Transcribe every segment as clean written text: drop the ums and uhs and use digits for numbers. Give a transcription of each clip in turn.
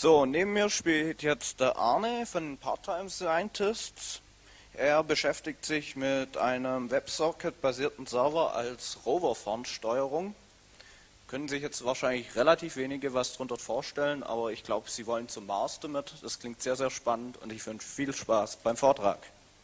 So, neben mir spielt jetzt der Arne von den Part-Time Scientists. Er beschäftigt sich mit einem WebSocket-basierten Server als Rover-Fernsteuerung. Können sich jetzt wahrscheinlich relativ wenige was darunter vorstellen, aber ich glaube, Sie wollen zum Mars damit. Das klingt sehr, sehr spannend und ich wünsche viel Spaß beim Vortrag.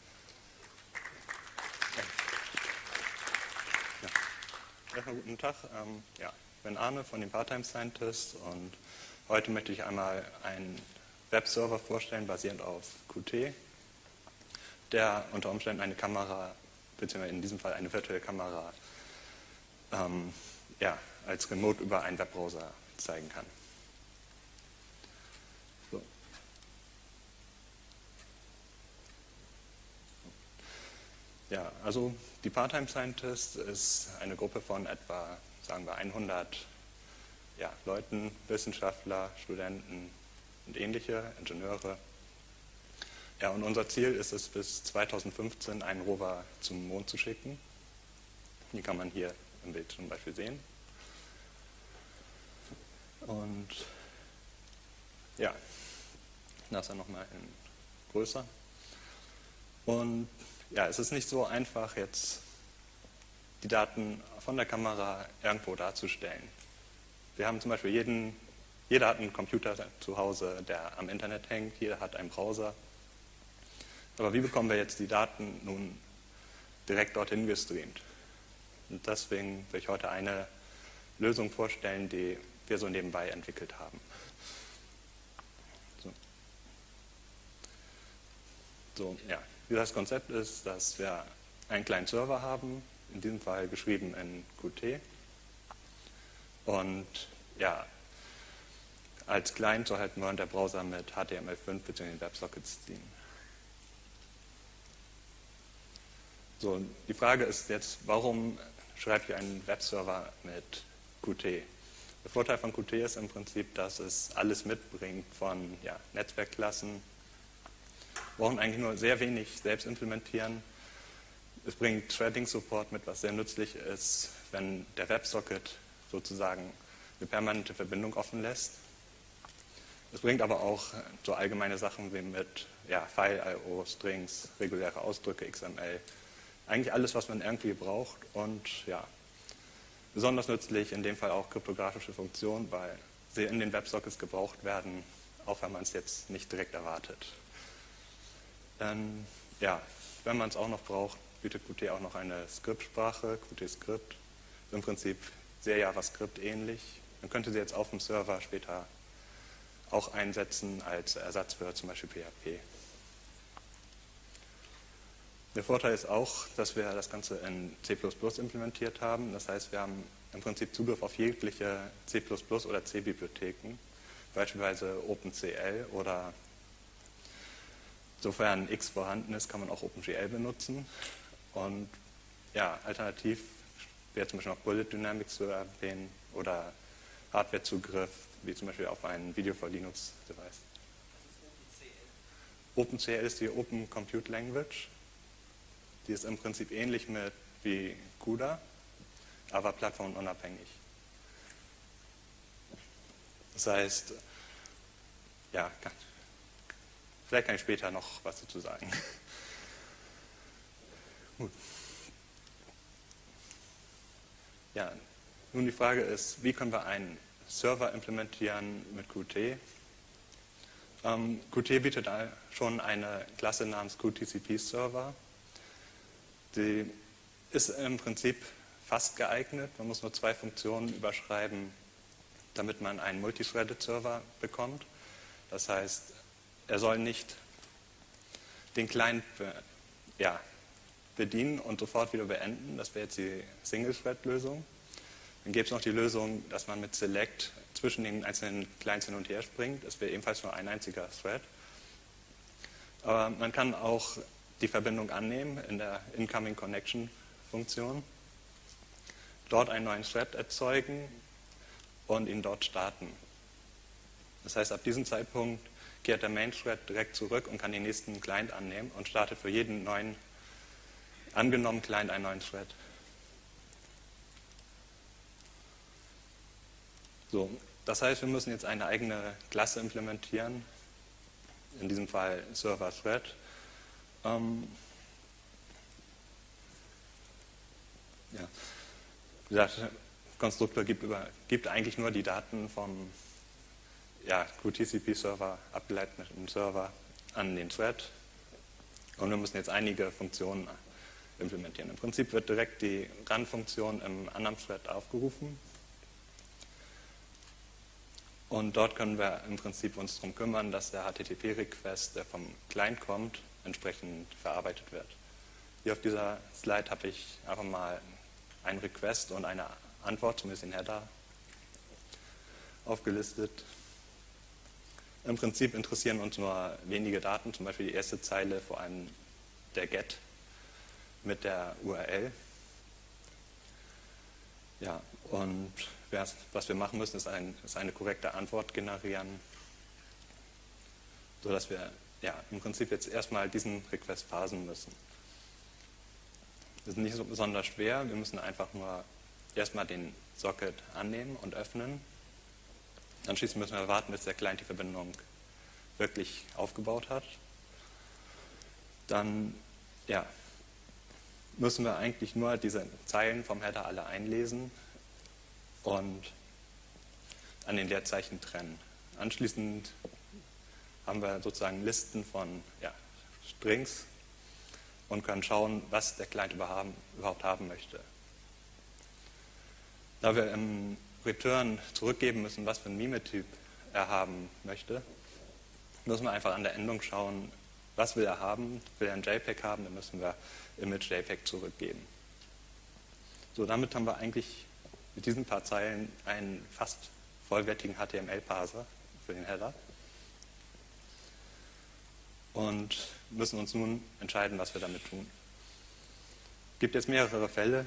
Erstmal guten Tag. Ich bin Arne von den Part-Time Scientists und heute möchte ich einmal einen Webserver vorstellen, basierend auf Qt, der unter Umständen eine Kamera, beziehungsweise in diesem Fall eine virtuelle Kamera, als Remote über einen Webbrowser zeigen kann. So. Ja, also die Part-Time Scientists ist eine Gruppe von etwa, sagen wir, 100 Leuten, Wissenschaftler, Studenten und ähnliche, Ingenieure. Ja, und unser Ziel ist es, bis 2015 einen Rover zum Mond zu schicken. Die kann man hier im Bild zum Beispiel sehen. Und ja, das dann nochmal in größer. Und ja, es ist nicht so einfach, jetzt die Daten von der Kamera irgendwo darzustellen. Wir haben zum Beispiel jeder hat einen Computer zu Hause, der am Internet hängt, jeder hat einen Browser. Aber wie bekommen wir jetzt die Daten nun direkt dorthin gestreamt? Und deswegen will ich heute eine Lösung vorstellen, die wir so nebenbei entwickelt haben. Wie das Konzept ist, dass wir einen kleinen Server haben, in diesem Fall geschrieben in Qt. Und ja, als Client soll halt nur der Browser mit HTML5 bzw. WebSockets dienen. So, die Frage ist jetzt, warum schreibe ich einen Webserver mit Qt? Der Vorteil von Qt ist im Prinzip, dass es alles mitbringt von Netzwerkklassen. Wir brauchen eigentlich nur sehr wenig selbst implementieren. Es bringt Threading-Support mit, was sehr nützlich ist, wenn der WebSocket sozusagen eine permanente Verbindung offen lässt. Es bringt aber auch so allgemeine Sachen wie mit File-IO, Strings, reguläre Ausdrücke, XML. Eigentlich alles, was man irgendwie braucht und besonders nützlich in dem Fall auch kryptografische Funktionen, weil sie in den WebSockets gebraucht werden, auch wenn man es jetzt nicht direkt erwartet. Dann, wenn man es auch noch braucht, bietet Qt auch noch eine Skriptsprache, Qt-Script, im Prinzip sehr JavaScript ähnlich. Man könnte sie jetzt auf dem Server später auch einsetzen als Ersatz für zum Beispiel PHP. Der Vorteil ist auch, dass wir das Ganze in C++ implementiert haben. Das heißt, wir haben im Prinzip Zugriff auf jegliche C++ oder C-Bibliotheken, beispielsweise OpenCL oder sofern X vorhanden ist, kann man auch OpenGL benutzen. Und alternativ wäre zum Beispiel noch Bullet Dynamics zu erwähnen oder Hardwarezugriff, wie zum Beispiel auf ein Video for Linux Device. OpenCL ist die Open Compute Language. Die ist im Prinzip ähnlich wie CUDA, aber plattformunabhängig. Das heißt, vielleicht kann ich später noch was dazu sagen. Gut. Ja, nun die Frage ist, wie können wir einen Server implementieren mit Qt? Qt bietet schon eine Klasse namens QTCP-Server. Die ist im Prinzip fast geeignet. Man muss nur 2 Funktionen überschreiben, damit man einen Multithreaded-Server bekommt. Das heißt, er soll nicht den Client bedienen und sofort wieder beenden. Das wäre jetzt die Single-Thread-Lösung. Dann gäbe es noch die Lösung, dass man mit Select zwischen den einzelnen Clients hin und her springt. Das wäre ebenfalls nur ein einziger Thread. Aber man kann auch die Verbindung annehmen in der Incoming Connection Funktion, dort einen neuen Thread erzeugen und ihn dort starten. Das heißt, ab diesem Zeitpunkt kehrt der Main Thread direkt zurück und kann den nächsten Client annehmen und startet für jeden neuen angenommenen Client einen neuen Thread. So, Das heißt, wir müssen jetzt eine eigene Klasse implementieren, in diesem Fall Server Thread. Ja. Wie gesagt, der Konstruktor gibt eigentlich nur die Daten vom QTCP-Server, abgeleitet mit dem Server, an den Thread. Und wir müssen jetzt einige Funktionen implementieren. Im Prinzip wird direkt die Run-Funktion im anderen Thread aufgerufen. Und dort können wir im Prinzip uns darum kümmern, dass der HTTP-Request, der vom Client kommt, entsprechend verarbeitet wird. Hier auf dieser Slide habe ich einfach mal einen Request und eine Antwort, zumindest den Header, aufgelistet. Im Prinzip interessieren uns nur wenige Daten, zum Beispiel die erste Zeile, vor allem der Get mit der URL. Ja, und was wir machen müssen, ist eine korrekte Antwort generieren, sodass wir im Prinzip jetzt erstmal diesen Request parsen müssen. Das ist nicht so besonders schwer, wir müssen einfach nur erstmal den Socket annehmen und öffnen. Anschließend müssen wir warten, bis der Client die Verbindung wirklich aufgebaut hat. Dann müssen wir eigentlich nur diese Zeilen vom Header alle einlesen und an den Leerzeichen trennen. Anschließend haben wir sozusagen Listen von Strings und können schauen, was der Client überhaupt haben möchte. Da wir im Return zurückgeben müssen, was für einen Mimetyp er haben möchte, müssen wir einfach an der Endung schauen, was will er haben. Will er ein JPEG haben, dann müssen wir Image JPEG zurückgeben. So, damit haben wir eigentlich mit diesen paar Zeilen einen fast vollwertigen HTML-Parser für den Header und müssen uns nun entscheiden, was wir damit tun. Es gibt jetzt mehrere Fälle.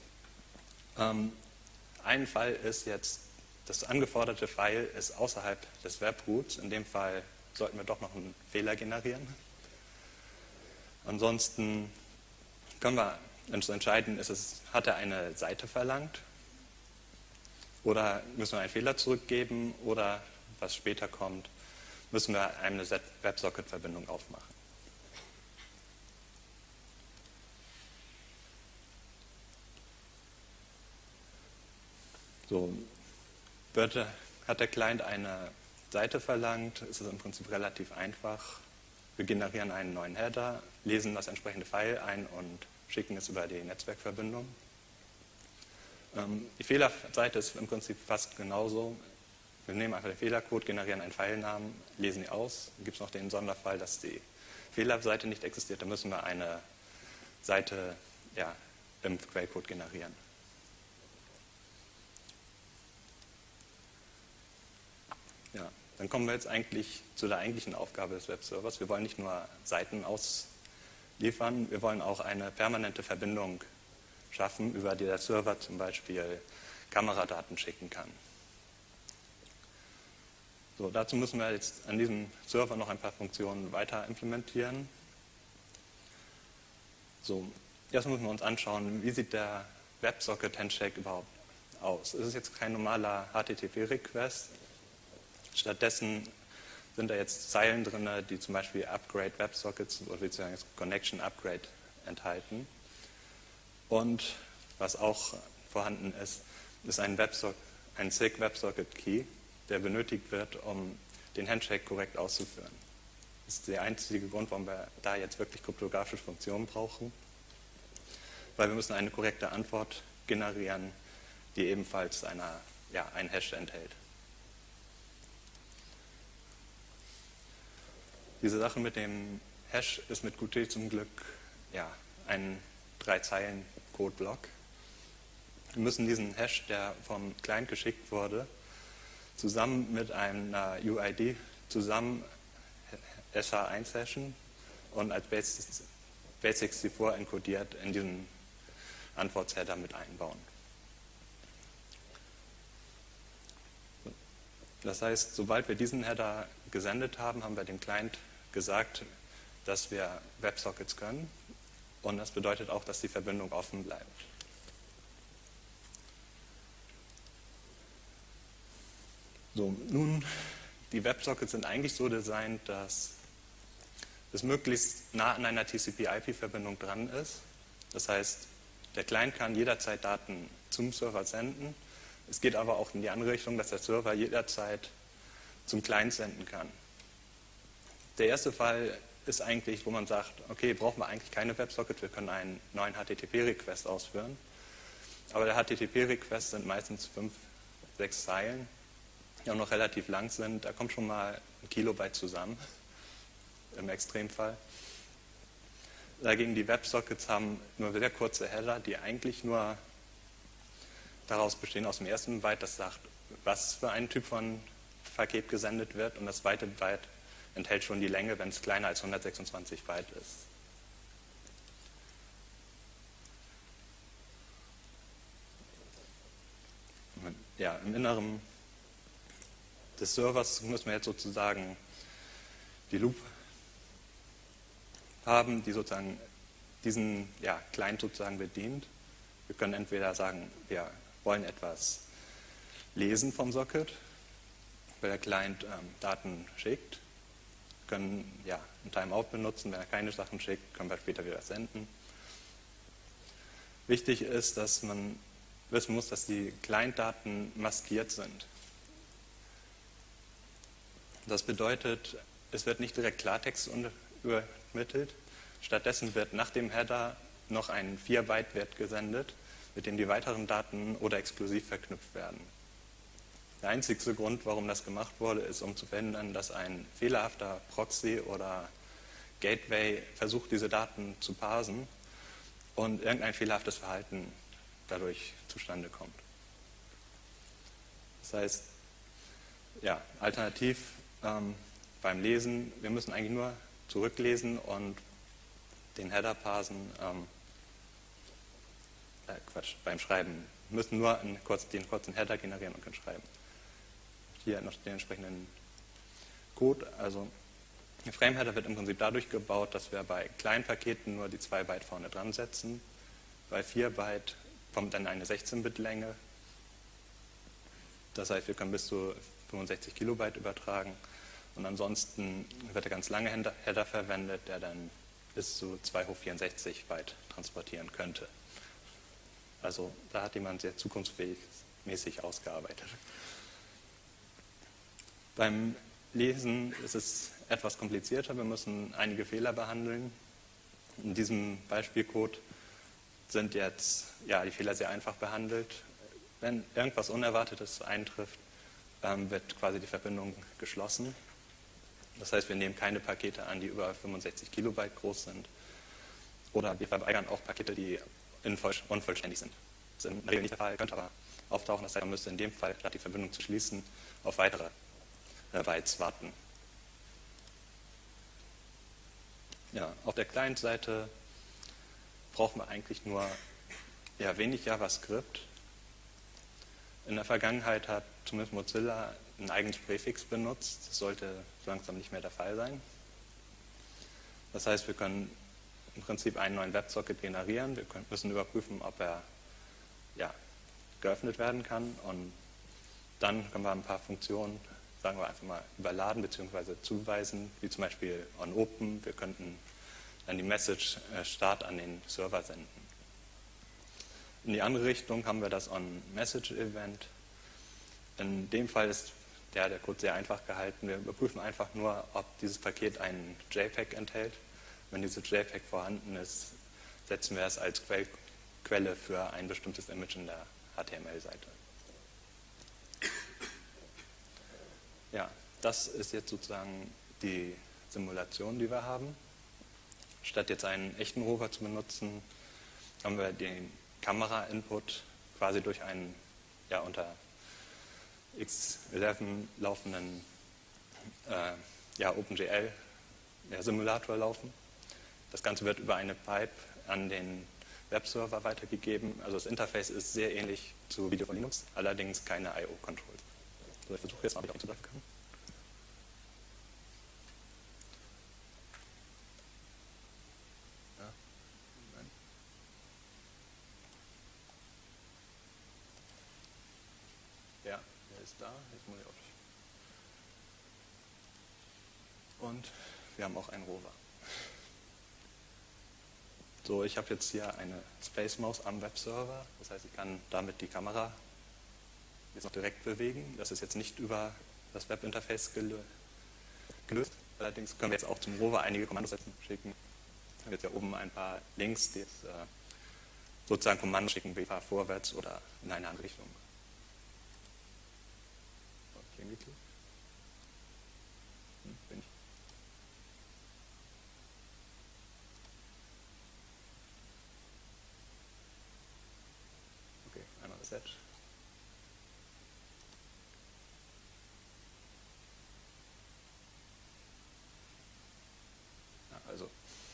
Ein Fall ist jetzt, das angeforderte File ist außerhalb des Webroots. In dem Fall sollten wir doch noch einen Fehler generieren. Ansonsten können wir uns entscheiden, hat er eine Seite verlangt oder müssen wir einen Fehler zurückgeben oder, was später kommt, müssen wir eine WebSocket-Verbindung aufmachen. So, hat der Client eine Seite verlangt, ist es im Prinzip relativ einfach. Wir generieren einen neuen Header, lesen das entsprechende File ein und schicken es über die Netzwerkverbindung. Die Fehlerseite ist im Prinzip fast genauso. Wir nehmen einfach den Fehlercode, generieren einen Filenamen, lesen ihn aus. Dann gibt es noch den Sonderfall, dass die Fehlerseite nicht existiert. Dann müssen wir eine Seite im Quellcode generieren. Ja, dann kommen wir jetzt eigentlich zu der eigentlichen Aufgabe des Webservers. Wir wollen nicht nur Seiten ausliefern, wir wollen auch eine permanente Verbindung schaffen, über die der Server zum Beispiel Kameradaten schicken kann. So, dazu müssen wir jetzt an diesem Server noch ein paar Funktionen weiter implementieren. So, erst müssen wir uns anschauen, wie sieht der WebSocket-Handshake überhaupt aus. Es ist jetzt kein normaler HTTP-Request. Stattdessen sind da jetzt Zeilen drin, die zum Beispiel Upgrade WebSockets oder beziehungsweise Connection Upgrade enthalten. Und was auch vorhanden ist, ist ein SIG WebSocket Key, der benötigt wird, um den Handshake korrekt auszuführen. Das ist der einzige Grund, warum wir da jetzt wirklich kryptografische Funktionen brauchen, weil wir müssen eine korrekte Antwort generieren, die ebenfalls einen Hash enthält. Diese Sache mit dem Hash ist mit Qt zum Glück ein 3-Zeilen-Codeblock. Wir müssen diesen Hash, der vom Client geschickt wurde, zusammen mit einer UID zusammen SHA-1 hashen und als Base64 encodiert in diesen Antwortheader mit einbauen. Das heißt, sobald wir diesen Header gesendet haben, haben wir dem Client gesagt, dass wir WebSockets können. Und das bedeutet auch, dass die Verbindung offen bleibt. So, nun, die WebSockets sind eigentlich so designt, dass es möglichst nah an einer TCP-IP-Verbindung dran ist. Das heißt, der Client kann jederzeit Daten zum Server senden. Es geht aber auch in die andere Richtung, dass der Server jederzeit zum Client senden kann. Der erste Fall ist eigentlich, wo man sagt, okay, brauchen wir eigentlich keine WebSocket, wir können einen neuen HTTP-Request ausführen. Aber der HTTP-Request sind meistens 5, 6 Zeilen, die auch noch relativ lang sind. Da kommt schon mal ein Kilobyte zusammen, im Extremfall. Dagegen die WebSockets haben nur sehr kurze Header, die eigentlich nur daraus bestehen aus dem ersten Byte, das sagt, was für ein Typ von Paket gesendet wird, und das zweite Byte enthält schon die Länge, wenn es kleiner als 126 Byte ist. Ja, im Inneren des Servers müssen wir jetzt sozusagen die Loop haben, die sozusagen diesen Client sozusagen bedient. Wir können entweder sagen, wir wollen etwas lesen vom Socket, weil der Client Daten schickt. Wir können ein Timeout benutzen, wenn er keine Sachen schickt, können wir später wieder senden. Wichtig ist, dass man wissen muss, dass die Client-Daten maskiert sind. Das bedeutet, es wird nicht direkt Klartext übermittelt. Stattdessen wird nach dem Header noch ein 4-Byte-Wert gesendet, mit dem die weiteren Daten oder exklusiv verknüpft werden. Der einzige Grund, warum das gemacht wurde, ist, um zu verhindern, dass ein fehlerhafter Proxy oder Gateway versucht, diese Daten zu parsen und irgendein fehlerhaftes Verhalten dadurch zustande kommt. Das heißt, alternativ beim Lesen, wir müssen eigentlich nur zurücklesen und den Header parsen. Beim Schreiben müssen nur den kurzen Header generieren und können schreiben. Hier noch den entsprechenden Code. Also der Frame-Header wird im Prinzip dadurch gebaut, dass wir bei kleinen Paketen nur die 2 Byte vorne dran setzen. Bei 4 Byte kommt dann eine 16-Bit-Länge. Das heißt, wir können bis zu 65 Kilobyte übertragen. Und ansonsten wird der ganz lange Header verwendet, der dann bis zu 2 hoch 64 Byte transportieren könnte. Also da hat jemand sehr zukunftsmäßig ausgearbeitet. Beim Lesen ist es etwas komplizierter. Wir müssen einige Fehler behandeln. In diesem Beispielcode sind jetzt die Fehler sehr einfach behandelt. Wenn irgendwas Unerwartetes eintrifft, wird quasi die Verbindung geschlossen. Das heißt, wir nehmen keine Pakete an, die über 65 Kilobyte groß sind. Oder wir verweigern auch Pakete, die unvollständig sind. Das ist in der Regel nicht der Fall, könnte aber auftauchen. Das heißt, man müsste in dem Fall, statt die Verbindung zu schließen, auf weitere Bytes warten. Ja, auf der Client-Seite brauchen wir eigentlich nur wenig JavaScript. In der Vergangenheit hat zumindest Mozilla ein eigenes Präfix benutzt. Das sollte langsam nicht mehr der Fall sein. Das heißt, wir können im Prinzip einen neuen WebSocket generieren. Wir müssen überprüfen, ob er geöffnet werden kann. Und dann können wir ein paar Funktionen, sagen wir einfach mal, überladen bzw. zuweisen, wie zum Beispiel onOpen. Wir könnten dann die Message Start an den Server senden. In die andere Richtung haben wir das onMessage-Event. In dem Fall ist der Code sehr einfach gehalten. Wir überprüfen einfach nur, ob dieses Paket einen JPEG enthält. Wenn dieses JPEG vorhanden ist, setzen wir es als Quelle für ein bestimmtes Image in der HTML-Seite. Ja, das ist jetzt sozusagen die Simulation, die wir haben. Statt jetzt einen echten Rover zu benutzen, haben wir den Kamera-Input quasi durch einen unter X11 laufenden OpenGL-Simulator laufen. Das Ganze wird über eine Pipe an den Webserver weitergegeben. Also das Interface ist sehr ähnlich zu Video von Linux, allerdings keine I/O-Controls. So, ich versuche jetzt mal, ob ich auch zugreifen kann. Ja, er ist da. Jetzt muss ich auf Und wir haben auch einen Rover. So, ich habe jetzt hier eine Space Maus am Webserver. Das heißt, ich kann damit die Kamera jetzt noch direkt bewegen. Das ist jetzt nicht über das Webinterface gelöst. Allerdings können wir jetzt auch zum Rover einige Kommandos schicken. Wir haben jetzt hier oben ein paar Links, die jetzt sozusagen Kommandos schicken, wie fahr vorwärts oder in eine andere Richtung. Okay, bin ich. Okay, einmal Reset. Ja, also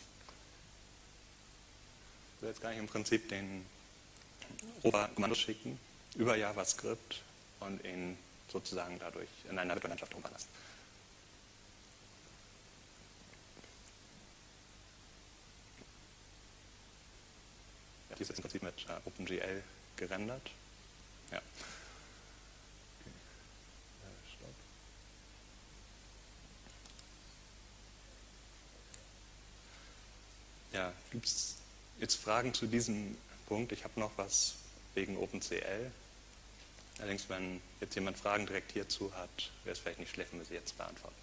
jetzt kann ich im Prinzip den Rover Kommandos schicken über JavaScript und ihn sozusagen dadurch in einer virtuellen Landschaft umlassen. Ja, die ist jetzt im Prinzip mit OpenGL gerendert. Ja. Okay. Stopp. Ja, gibt es jetzt Fragen zu diesem Punkt? Ich habe noch was wegen OpenCL. Allerdings, wenn jetzt jemand Fragen direkt hierzu hat, wäre es vielleicht nicht schlecht, wenn wir sie jetzt beantworten.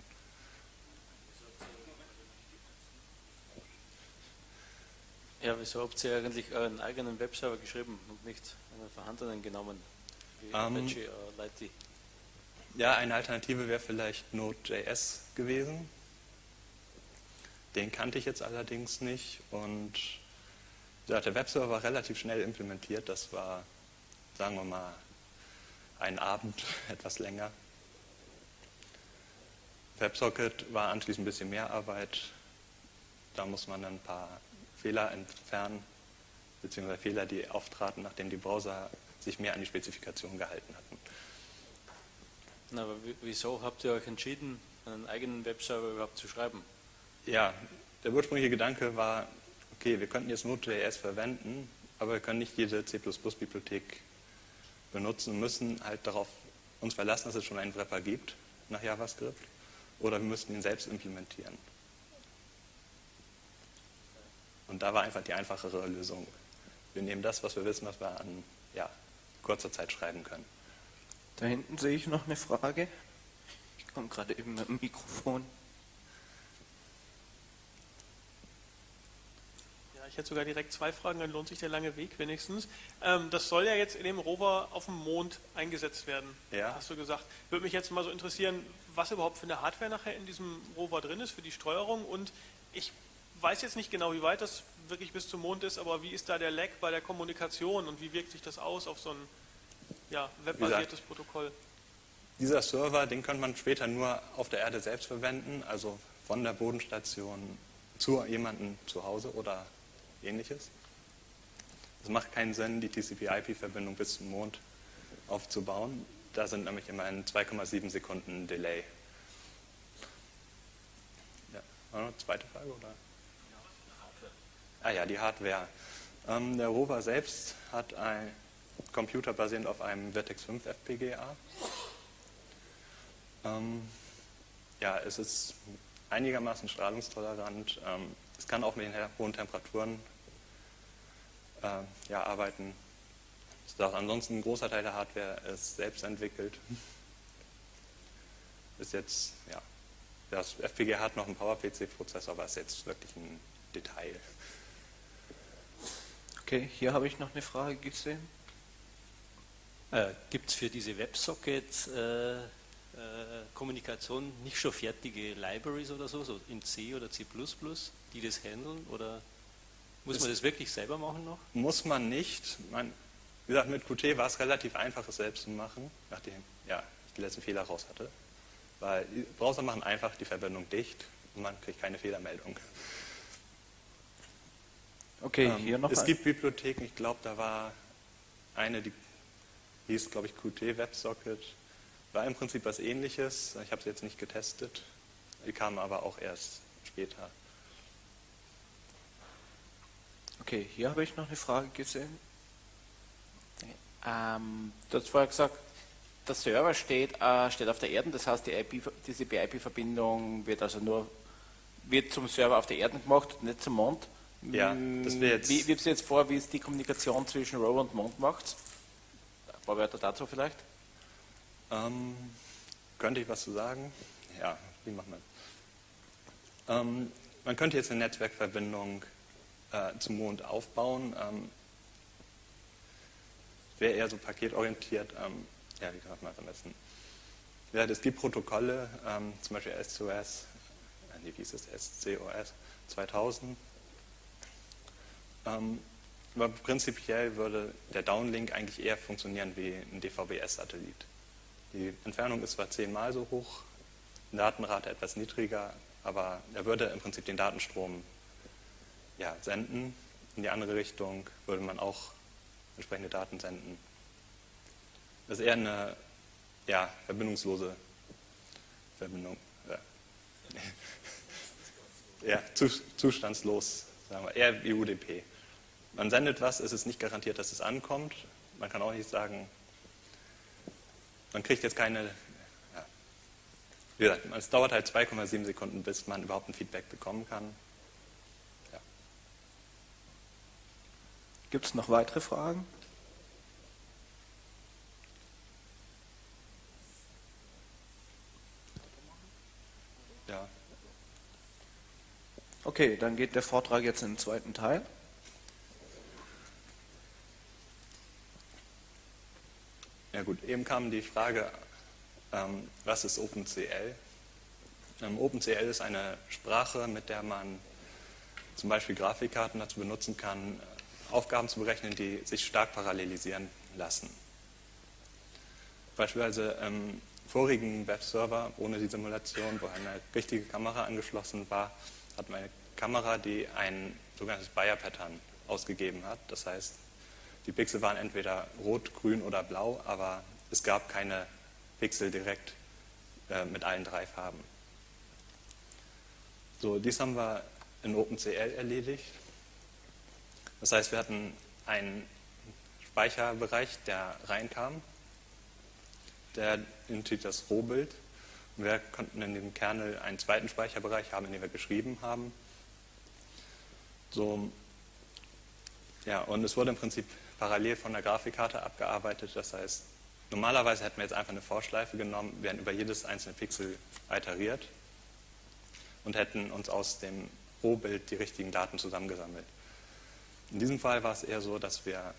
Ja, wieso habt ihr eigentlich euren eigenen Webserver geschrieben und nicht einen vorhandenen genommen? Wie Apache oder Lighty? Ja, eine Alternative wäre vielleicht Node.js gewesen. Den kannte ich jetzt allerdings nicht und ja, der Webserver war relativ schnell implementiert. Das war, sagen wir mal, ein Abend, etwas länger. WebSocket war anschließend ein bisschen mehr Arbeit. Da muss man ein paar Fehler entfernen, beziehungsweise Fehler, die auftraten, nachdem die Browser sich mehr an die Spezifikation gehalten hatten. Na, aber wieso habt ihr euch entschieden, einen eigenen Webserver überhaupt zu schreiben? Ja, der ursprüngliche Gedanke war, okay, wir könnten jetzt Node.js verwenden, aber wir können nicht jede C++-Bibliothek benutzen und müssen halt darauf uns verlassen, dass es schon einen Wrapper gibt nach JavaScript, oder wir müssten ihn selbst implementieren. Und da war einfach die einfachere Lösung. Wir nehmen das, was wir wissen, was wir an kurzer Zeit schreiben können. Da hinten sehe ich noch eine Frage. Ich komme gerade eben mit dem Mikrofon. Ich hätte sogar direkt zwei Fragen, dann lohnt sich der lange Weg wenigstens. Das soll ja jetzt in dem Rover auf dem Mond eingesetzt werden, hast du gesagt. Würde mich jetzt mal so interessieren, was überhaupt für eine Hardware nachher in diesem Rover drin ist für die Steuerung. Und ich weiß jetzt nicht genau, wie weit das wirklich bis zum Mond ist, aber wie ist da der Lag bei der Kommunikation und wie wirkt sich das aus auf so ein webbasiertes Protokoll? Dieser Server, den könnte man später nur auf der Erde selbst verwenden, also von der Bodenstation zu jemandem zu Hause oder Ähnliches. Es macht keinen Sinn, die TCP/IP-Verbindung bis zum Mond aufzubauen. Da sind nämlich immer ein 2,7 Sekunden Delay. Ja, war noch eine zweite Frage, oder? Ah ja, die Hardware. Der Rover selbst hat ein Computer basierend auf einem Virtex 5 FPGA. Es ist einigermaßen strahlungstolerant. Es kann auch mit den hohen Temperaturen arbeiten. Ansonsten ein großer Teil der Hardware ist selbst entwickelt. Ist jetzt, das FPGA hat noch einen PowerPC-Prozessor, aber ist jetzt wirklich ein Detail. Okay, hier habe ich noch eine Frage gesehen. Gibt es für diese WebSocket-Kommunikation nicht schon fertige Libraries oder so in C oder C++, die das handeln? Oder muss man das wirklich selber machen noch? Muss man nicht. Wie gesagt, mit Qt war es relativ einfach, es selbst zu machen, nachdem ich die letzten Fehler raus hatte. Weil die Browser machen einfach die Verbindung dicht und man kriegt keine Fehlermeldung. Okay, hier noch es gibt Bibliotheken, ich glaube, da war eine, die hieß, glaube ich, Qt WebSocket. War im Prinzip was Ähnliches. Ich habe es jetzt nicht getestet. Die kamen aber auch erst später. Okay, hier habe ich noch eine Frage gesehen. Du hast vorher gesagt, der Server steht auf der Erde, das heißt, diese IP-Verbindung wird zum Server auf der Erde gemacht, nicht zum Mond. Ja, das wäre jetzt... Wie habt ihr jetzt vor, wie es die Kommunikation zwischen Rover und Mond macht? Ein paar Wörter dazu vielleicht? Könnte ich was zu sagen? Ja, wie macht man? Man könnte jetzt eine Netzwerkverbindung zum Mond aufbauen. Wäre eher so paketorientiert. Ja, wie kann man das am besten? Ja, es gibt Protokolle, zum Beispiel SCOS, wie hieß es? SCOS 2000. Aber prinzipiell würde der Downlink eigentlich eher funktionieren wie ein DVB-S-Satellit. Die Entfernung ist zwar 10-mal so hoch, die Datenrate etwas niedriger, aber er würde im Prinzip den Datenstrom senden. In die andere Richtung würde man auch entsprechende Daten senden. Das ist eher eine verbindungslose Verbindung. Zustandslos, sagen wir, eher wie UDP. Man sendet was, es ist nicht garantiert, dass es ankommt. Man kann auch nicht sagen, man kriegt jetzt keine, wie gesagt, es dauert halt 2,7 Sekunden, bis man überhaupt ein Feedback bekommen kann. Ja. Gibt es noch weitere Fragen? Ja. Okay, dann geht der Vortrag jetzt in den zweiten Teil. Ja gut, eben kam die Frage, was ist OpenCL? OpenCL ist eine Sprache, mit der man zum Beispiel Grafikkarten dazu benutzen kann, Aufgaben zu berechnen, die sich stark parallelisieren lassen. Beispielsweise im vorigen Webserver ohne die Simulation, wo eine richtige Kamera angeschlossen war, hat man eine Kamera, die ein sogenanntes Bayer-Pattern ausgegeben hat. Das heißt, die Pixel waren entweder rot, grün oder blau, aber es gab keine Pixel direkt mit allen drei Farben. So, dies haben wir in OpenCL erledigt. Das heißt, wir hatten einen Speicherbereich, der reinkam, der enthält das Rohbild. Und wir konnten in dem Kernel einen zweiten Speicherbereich haben, in dem wir geschrieben haben. So, ja, und es wurde im Prinzip parallel von der Grafikkarte abgearbeitet. Das heißt, normalerweise hätten wir jetzt einfach eine Vorschleife genommen, wären über jedes einzelne Pixel iteriert und hätten uns aus dem Rohbild die richtigen Daten zusammengesammelt. In diesem Fall war es eher so, dass wir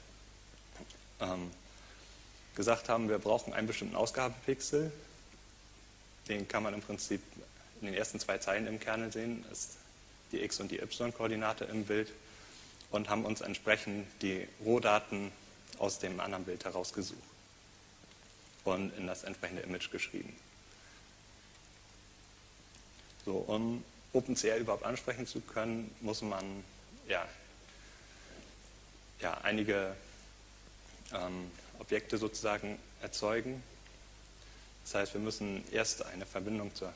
gesagt haben, wir brauchen einen bestimmten Ausgabepixel. Den kann man im Prinzip in den ersten 2 Zeilen im Kernel sehen, ist die X- und die Y-Koordinate im Bild, und haben uns entsprechend die Rohdaten aus dem anderen Bild herausgesucht und in das entsprechende Image geschrieben. So, um OpenCL überhaupt ansprechen zu können, muss man einige Objekte sozusagen erzeugen. Das heißt, wir müssen erst eine Verbindung zur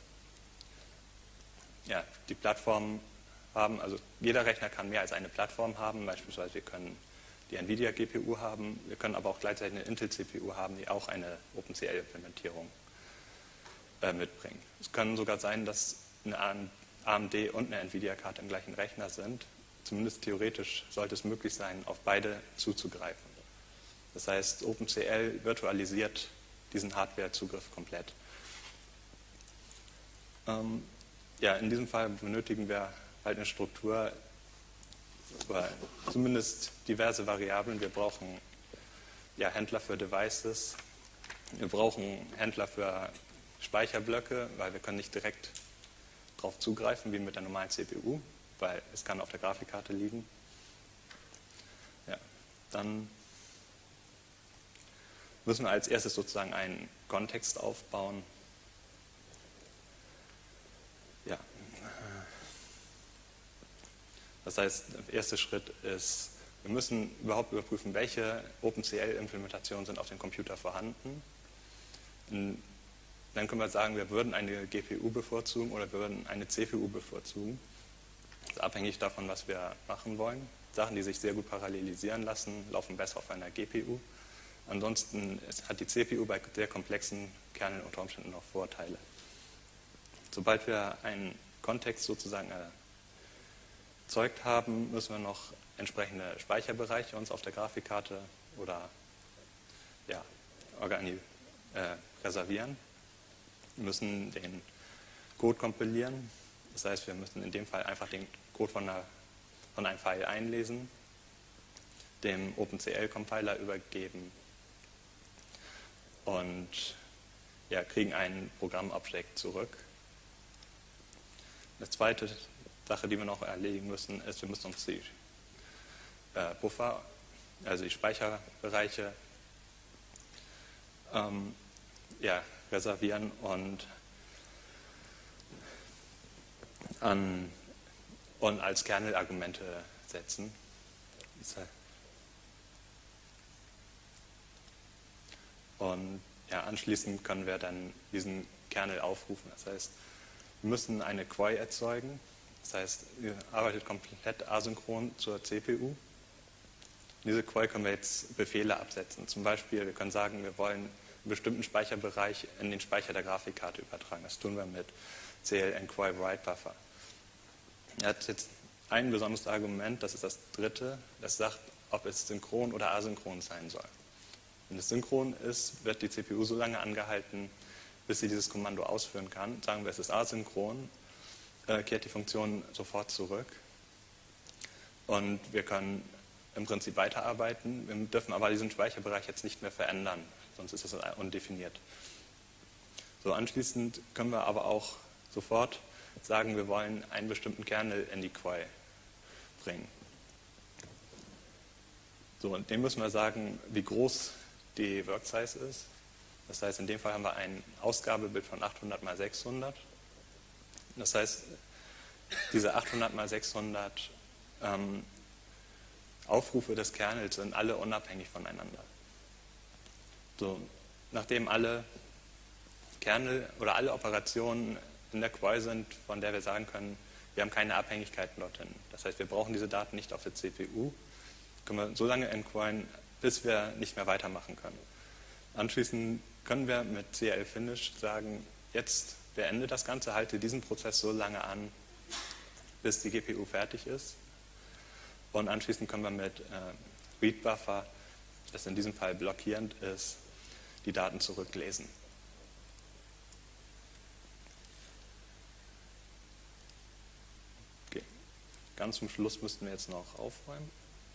die Plattform haben. Also jeder Rechner kann mehr als eine Plattform haben. Beispielsweise wir können die NVIDIA GPU haben, wir können aber auch gleichzeitig eine Intel CPU haben, die auch eine OpenCL-Implementierung mitbringt. Es kann sogar sein, dass eine AMD und eine NVIDIA-Karte im gleichen Rechner sind. Zumindest theoretisch sollte es möglich sein, auf beide zuzugreifen. Das heißt, OpenCL virtualisiert diesen Hardware-Zugriff komplett. In diesem Fall benötigen wir halt eine Struktur, oder zumindest diverse Variablen. Wir brauchen Händler für Devices, wir brauchen Händler für Speicherblöcke, weil wir können nicht direkt darauf zugreifen wie mit der normalen CPU, weil es kann auf der Grafikkarte liegen. Ja, dann müssen wir als erstes sozusagen einen Kontext aufbauen. Ja. Das heißt, der erste Schritt ist, wir müssen überhaupt überprüfen, welche OpenCL-Implementationen sind auf dem Computer vorhanden. Und dann können wir sagen, wir würden eine GPU bevorzugen oder wir würden eine CPU bevorzugen. Das ist abhängig davon, was wir machen wollen. Sachen, die sich sehr gut parallelisieren lassen, laufen besser auf einer GPU. Ansonsten hat die CPU bei sehr komplexen Kerneln unter Umständen noch Vorteile. Sobald wir einen Kontext sozusagen erzeugt haben, müssen wir noch entsprechende Speicherbereiche uns auf der Grafikkarte oder reservieren. Wir müssen den Code kompilieren. Das heißt, wir müssen in dem Fall einfach den Code von einem File einlesen, dem OpenCL-Compiler übergeben und kriegen einen Programmobjekt zurück. Die zweite Sache, die wir noch erledigen müssen, ist, wir müssen uns die Buffer, also die Speicherbereiche, reservieren und als Kernel-Argumente setzen. Und anschließend können wir dann diesen Kernel aufrufen. Das heißt, wir müssen eine Query erzeugen. Das heißt, ihr arbeitet komplett asynchron zur CPU. In diese Query können wir jetzt Befehle absetzen. Zum Beispiel, wir können sagen, wir wollen einen bestimmten Speicherbereich in den Speicher der Grafikkarte übertragen. Das tun wir mit CL-Enquire-Write-Buffer. Er hat jetzt ein besonderes Argument, das ist das dritte, das sagt, ob es synchron oder asynchron sein soll. Wenn es synchron ist, wird die CPU so lange angehalten, bis sie dieses Kommando ausführen kann. Sagen wir, es ist asynchron, kehrt die Funktion sofort zurück und wir können im Prinzip weiterarbeiten. Wir dürfen aber diesen Speicherbereich jetzt nicht mehr verändern, sonst ist es undefiniert. So, anschließend können wir aber auch sofort sagen, wir wollen einen bestimmten Kernel in die Query bringen. So, und dem müssen wir sagen, wie groß die Worksize ist. Das heißt, in dem Fall haben wir ein Ausgabebild von 800 x 600. Das heißt, diese 800 x 600 Aufrufe des Kernels sind alle unabhängig voneinander. So, nachdem alle Kernel oder alle Operationen in der Query sind, von der wir sagen können, wir haben keine Abhängigkeiten dorthin. Das heißt, wir brauchen diese Daten nicht auf der CPU, können wir so lange enquiryen, bis wir nicht mehr weitermachen können. Anschließend können wir mit CL-Finish sagen, jetzt beende das Ganze, halte diesen Prozess so lange an, bis die GPU fertig ist. Und anschließend können wir mit Read-Buffer, das in diesem Fall blockierend ist, die Daten zurücklesen. Okay. Ganz zum Schluss müssten wir jetzt noch aufräumen.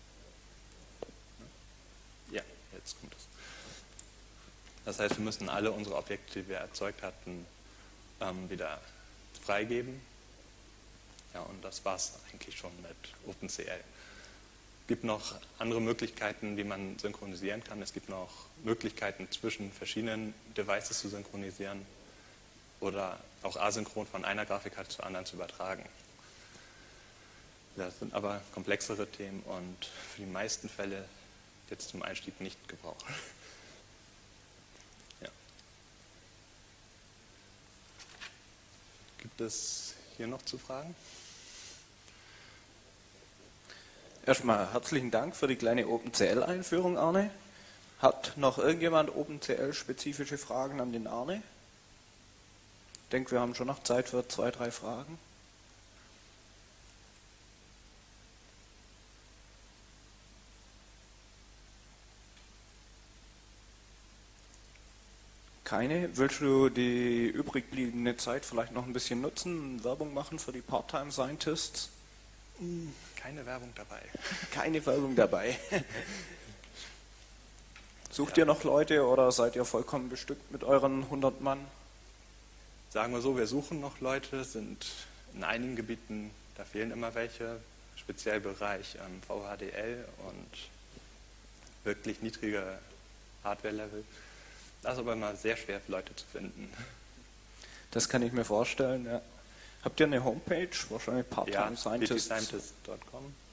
Ja, jetzt kommt es. Das heißt, wir müssen alle unsere Objekte, die wir erzeugt hatten, wieder freigeben. Ja, und das war es eigentlich schon mit OpenCL. Es gibt noch andere Möglichkeiten, wie man synchronisieren kann. Es gibt noch Möglichkeiten, zwischen verschiedenen Devices zu synchronisieren oder auch asynchron von einer Grafikkarte zur anderen zu übertragen. Das sind aber komplexere Themen und für die meisten Fälle jetzt zum Einstieg nicht gebraucht. Ja. Gibt es hier noch zu Fragen? Erstmal herzlichen Dank für die kleine OpenCL-Einführung, Arne. Hat noch irgendjemand OpenCL-spezifische Fragen an den Arne? Ich denke, wir haben schon noch Zeit für 2, 3 Fragen. Keine? Willst du die übrig liegende Zeit vielleicht noch ein bisschen nutzen, Werbung machen für die Part-Time Scientists? Keine Werbung dabei. Keine Werbung dabei. Sucht ihr noch Leute oder seid ihr vollkommen bestückt mit euren 100 Mann? Sagen wir so, wir suchen noch Leute, sind in einigen Gebieten, da fehlen immer welche, speziell Bereich VHDL und wirklich niedrige Hardware-Level. Das ist aber immer sehr schwer, Leute zu finden. Das kann ich mir vorstellen, ja. Habt ihr eine Homepage? Wahrscheinlich part-time-scientists.com.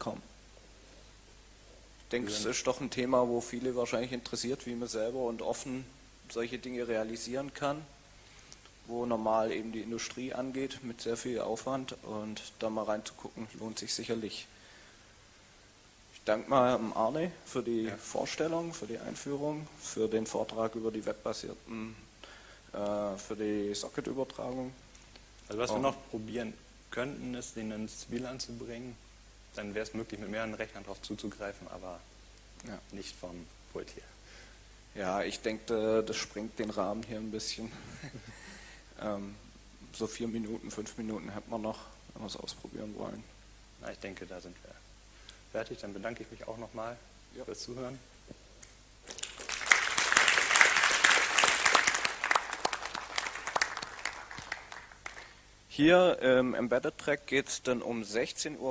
Ich denke, es ist doch ein Thema, wo viele wahrscheinlich interessiert, wie man selber und offen solche Dinge realisieren kann, wo normal eben die Industrie angeht mit sehr viel Aufwand und da mal reinzugucken, lohnt sich sicherlich. Ich Ich danke mal Arne für die Vorstellung, für die Einführung, für den Vortrag über die webbasierten, für die Socket-Übertragung. Also was wir noch probieren könnten, ist, den ins WLAN zu bringen. Dann wäre es möglich, mit mehreren Rechnern darauf zuzugreifen, aber nicht vom Pult hier. Ja, ich denke, das sprengt den Rahmen hier ein bisschen. So 4 Minuten, 5 Minuten hätten wir noch, wenn wir es ausprobieren wollen. Na, ich denke, da sind wir fertig. Dann bedanke ich mich auch nochmal fürs Zuhören. Hier im Embedded Track geht es dann um 16 Uhr